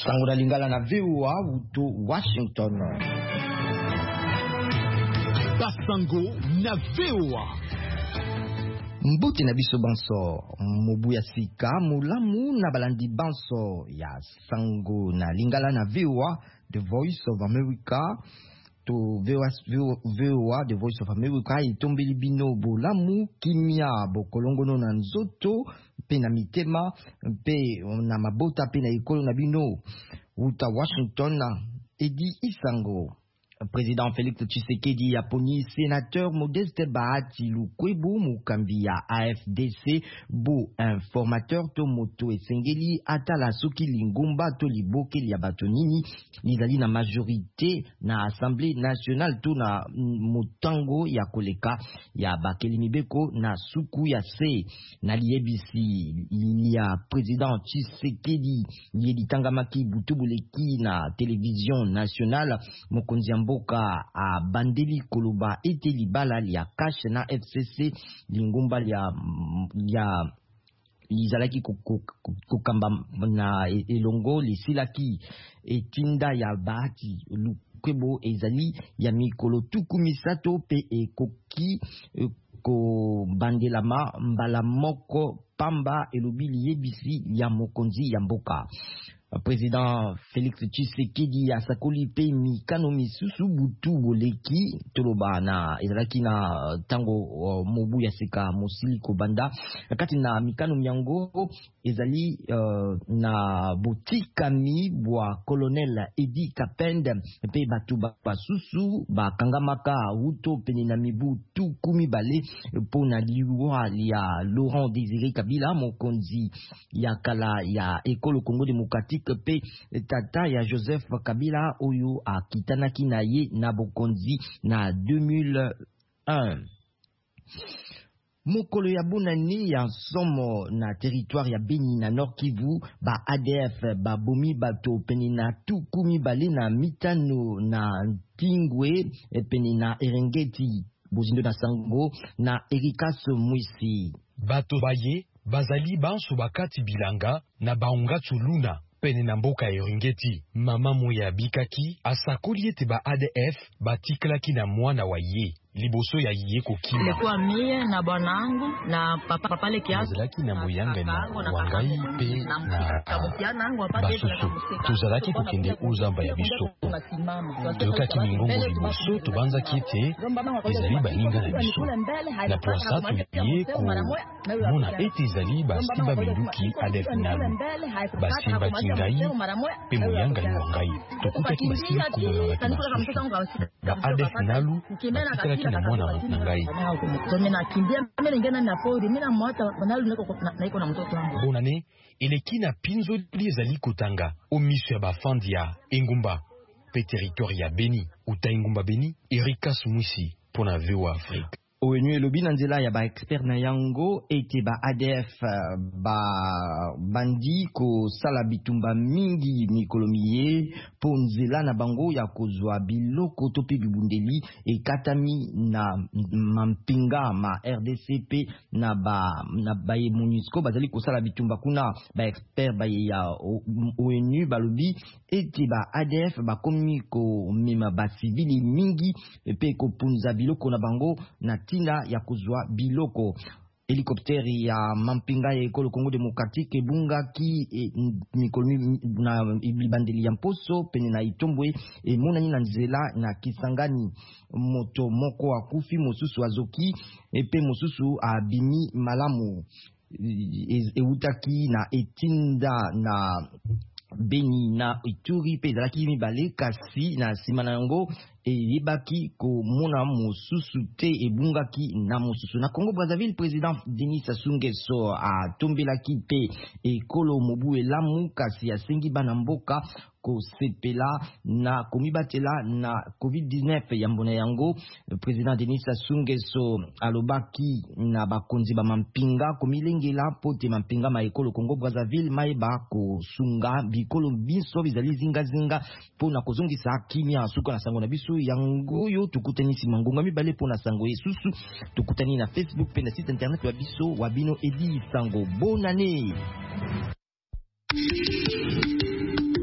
Sango na lingala na VOA uto Washington. Basango na VOA. Mbuti na biso banso mobu ya sika mulamu na balandi banso ya sango na lingala na VOA, The Voice of America. To VOA, The Voice of America, itombeli bino bolamu kimia bokolongono na nzoto pe na mitema pe na mabota pe na ekolo na bino uta Washington na Edi Isango. Président Félix Tshisekedi aponi sénateur Modeste Bahati Lukwebo mukambi ya AFDC bo informateur to moto esengeli atala soki lingomba to liboke ya batonini nizali na majorité na Assemblée nationale to na motango ya koleka ya bakeli mibeko na suku ya se na liebisi ya président Tshisekedi yeditangamaki butubuleki na télévision nationale mokonzi mboka a bandeli koloba ete libala lia cash na FCC lingomba lia izalaki kokamba na elongo lisilaki etinda ya Bahati Lukwebo ezali ya mikolo tuku misato pe ekoki ko bandelama mbala moko pamba elobili yebisi ya mokonzi ya mboka. Président Félix Tshisekedi asakoli pe mikano misusu butu boleki toloba na ezalaki na tango mobu ya seka mosili kobanda kati na mikano miango ezali na botikami bwa colonel Edi Kapende pe batu basusu bakangamaka uto pene na mibu tu kumi bale pona liwa ya Laurent Désiré Kabila mokonzi ya kala ya ekolo Congo démocratique pe tata ya Joseph Kabila oyo akitanaki na ye na bokonzi na 2001. Mokolo ya bonani ya somo na territoire ya Beni na Nord Kivu ba ADF ba bomi bato peni na tukumi bale na mitano na Tingwe peni na Erengeti bozindo na Sango na Erikas Mwisi. Bato baye bazali banso bakati bilanga na baunga tuluna pene na mboka Erengeti. Mama moya bikaki asakoli ete ba ADF batiklaki na mwana wa ye liboso ya ye kokima. Ilikuwa mie na bwanangu na papa le kiasi. Tuzalaki na moyanga na wangai pe na basusu. Tuzalaki kokende uzamba ya biso. Tuzalaki mingongo liboso tubanza kiete izali baninga na biso. Na poasa tuye ko muna ete izali basimba minduki ADF nalu. Basimba kingai pe moyanga ni wangai. Tukutaki basimba kumulangaki basusu. Ba ADF nalu batikala na mwana na ngai. Bonane eleki na pinzo liezali kotanga omiso ya bafandi ya Engumba pe territoire ya Beni uta Engumba Beni Erikas Mwisi pona VOA Afrique. ONU elobi na nzela ya ba expert na yango ete ba ADF ba bandi ko sala bitumba mingi mikolomiye po nzela na bango ya kozwa biloko to pe bibundeli ekatami na mampinga ma RDCP na ba MONUSCO bazali ko sala bitumba kuna ba expert ba ya ONU balobi ete ba ADF ba komi ko mema ba civili mingi pe ko punza biloko na bango na tina ya kuzwa biloko. Helikopteri ya mampinga ya ekolo Congo démocratique ebungaki mikolomi na ibandeli ya mposo pene na Itombwe emonani na nzela na Kisangani. Moto moko akufi mosusu azoki epe mosusu abimi malamu eutaki na etinda na Beni na Ituri pe ezalaki mibale kasi na nsima na yango eyebaki komona mosusu te ebungaki na mosusu. Na Congo Brazzaville, président Denis Sassou Nguesso atombelaki pe ekolo mobu elamu kasi asengi bana mboka kosepela na komibatela na COVID-19 ya mbona yango. Président Denis Sassou Nguesso alobaki na bakonzi ba mampinga komilengela pote mampinga ma ekolo Congo Brazzaville maeba kosunga bikolo biso bizali zinga pona kozongisa kimia suko na sango na biso yango yo tukutani simangonga mibale pona sango yesusu tukutani na Facebook pe na site internet wa biso wabino Edi Sango. Bonne année.